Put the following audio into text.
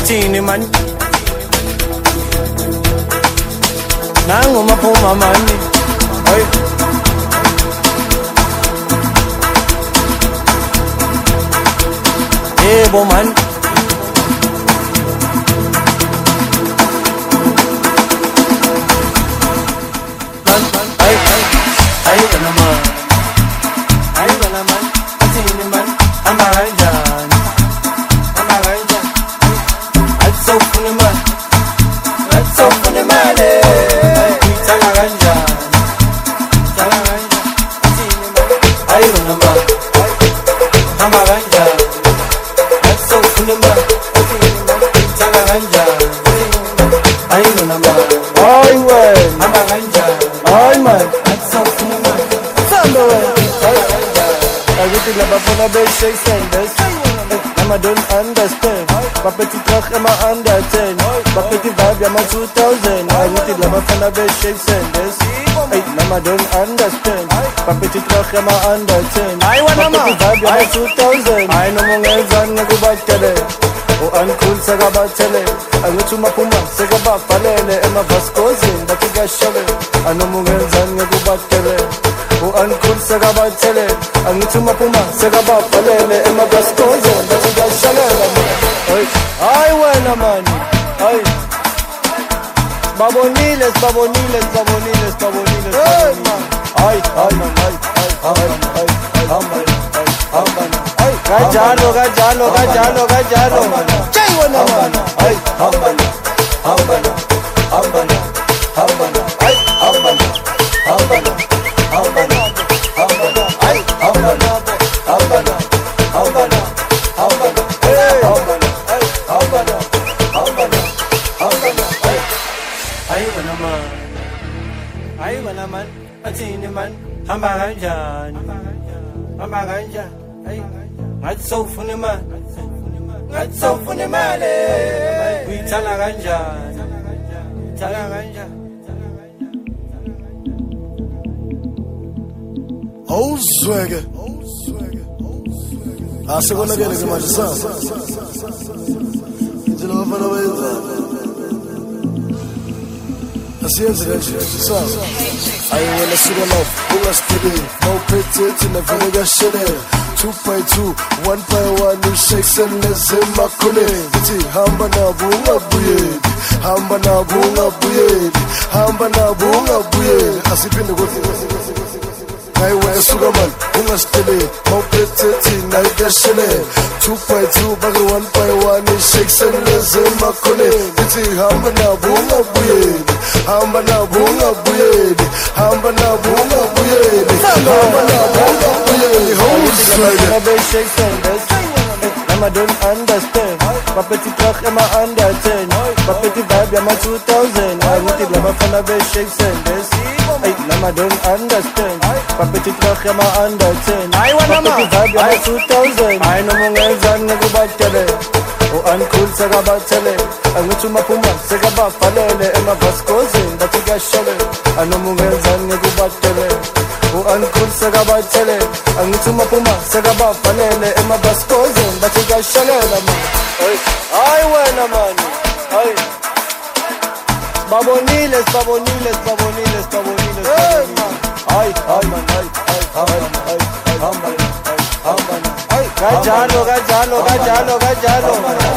athini man nangu maphuma mani hey yebo man ay wala man athini man amaranjan that's so funny man tala ranjan athini man ay wala man amaranjan that's so funny man tala ranjan ay wala man ay well amaranjan ay man that's so funny man everything about wanna be shake senders. I don't understand. My petty truck and my under 10. My petty vibe, I'm a 2000. Everything about wanna be shake senders. I don't understand. My petty truck and my under 10. My petty vibe, I'm a 2000. I know my nails and I go back to them. Oh, uncool, Sagabatele. I go to my Puma, Sagabapalele, and my Vascosin, but you got shovel. I know my nails and I go back to them. Oh, uncool, Sagabatele. I go to my Puma, Sagabapalele, and my Vascosin, but you got shovel. I want a man. Baboniles. Gajalo. Jai wana man. Hambana. Ay wana man. Athini man. Hambaranjan. Ay. That's so funny man. We tala ranjan. Oh swagger. Segunda vez que mais são. De novo para ver. Assim gente, sabe? Aí ela suga não, ulas today. No pretend na vida shit. 2.2, 1.1, new shakes and let's in my colleague. Hamba na bunga buyedi. Asipinde gosi. Kaiwe sugaman, bunga stele. Mau peteti na idashele. 2.2, bagi 1.1, new shakes and let's in my colleague. Hamba na bunga buyedi. I don't understand. My petty truck and my under 10. My petty vibe, I'm a 2000. I want it love from a bed shake senders. I don't understand. My petty truck and my under 10. My petty vibe, I'm a 2000. I know my nails and I go back to them. Oh, uncool, Sagabatele. I went to my Puma, Sagabapalele, and my Vascosin, but you got shovel. I know my nails and I go back to them. Oh, uncool, Sagabatele. I went to my Puma, Sagabapalele, and my Vascosin, but you got shovel. I want a man. Baboniles. Gajalo.